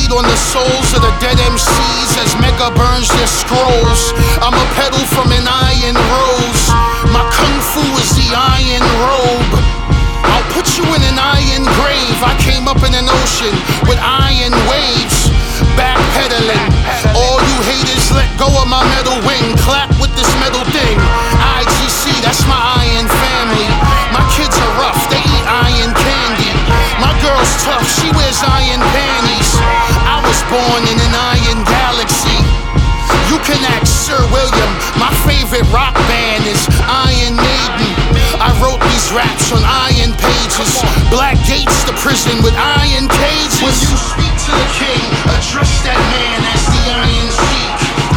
bleed on the souls of the dead MCs as Mega burns their scrolls. I'm a pedal from an iron rose. My kung fu is the iron robe. I'll put you in an iron grave. I came up in an ocean with iron waves. Backpedaling, all you haters let go of my metal wing. Clap with this metal thing. IGC, that's my iron family. My kids are rough, they eat iron candy. My girl's tough, she wears iron panties. I was born in an iron galaxy. You can ask Sir William, my favorite rock band is Iron Maiden. I wrote these raps on iron pages. Black gates to prison with iron cages. When you speak to the king, address that man as the Iron Sheik.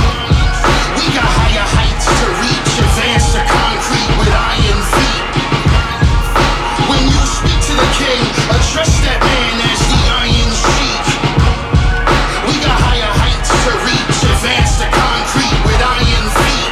We got higher heights to reach, advance the concrete with iron feet. When you speak to the king, address that man as the Iron Sheik. We got higher heights to reach, advance the concrete with iron feet.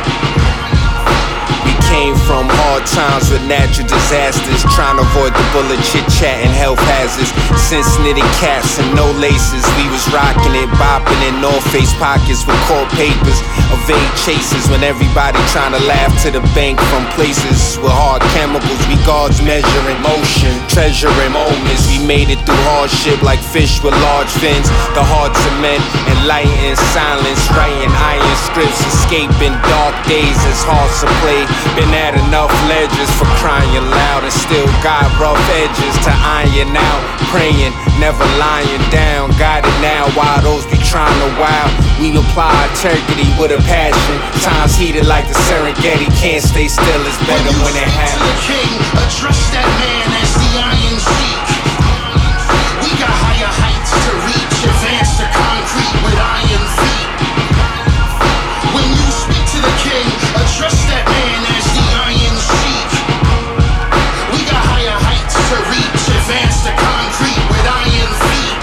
We came from hard times with natural disasters, trying to avoid the bullet chit-chat and health hazards. Since knitted caps and no laces, we was rocking it, bopping in North Face pockets with court papers. Evade chases when everybody trying to laugh to the bank from places with hard chemicals. We guards measuring motion, treasuring moments. We made it through hardship like fish with large fins. The hearts of men enlightened silence, writing iron scripts, escaping dark days as hearts to play. Been at enough ledges for crying loud, and still got rough edges to iron out. Praying, never lying down. Got it now, while those be trying to wow. We apply integrity with a passion. Times heated like the Serengeti. Can't stay still, it's better when it happens. To the king, address that man as the Iron Sheik. We got higher heights to reach, advance the concrete with iron feet. When you speak to the king, address that man as the Iron Sheik. We got higher heights to reach, advance the concrete with iron feet.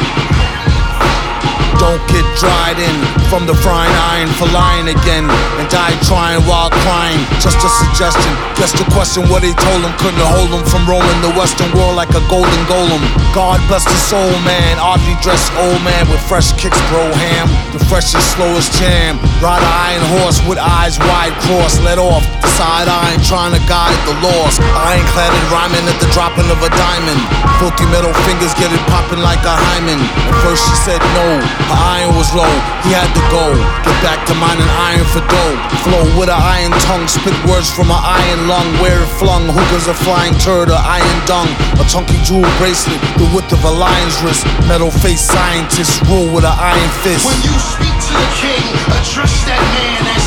Don't get dried in from the frying iron for lying again and die trying while crying. Just a suggestion, guess the question what he told him couldn't hold him from roaming the western world like a golden golem. God bless his soul, man, oddly dressed old man with fresh kicks, bro ham, the freshest, slowest jam. Ride an iron horse with eyes wide crossed, let off the side iron trying to guide the lost. Ironclad and rhyming at the dropping of a diamond. Filthy metal fingers get it popping like a hymen. At first she said no, her iron was low, he had to go. Get back to mining iron for dough. Flow with an iron tongue, spit words from an iron lung. Where it flung, hookers a flying turd or iron dung. A chunky jewel bracelet, the width of a lion's wrist. Metal face scientists rule with an iron fist. When you speak to the king, address that man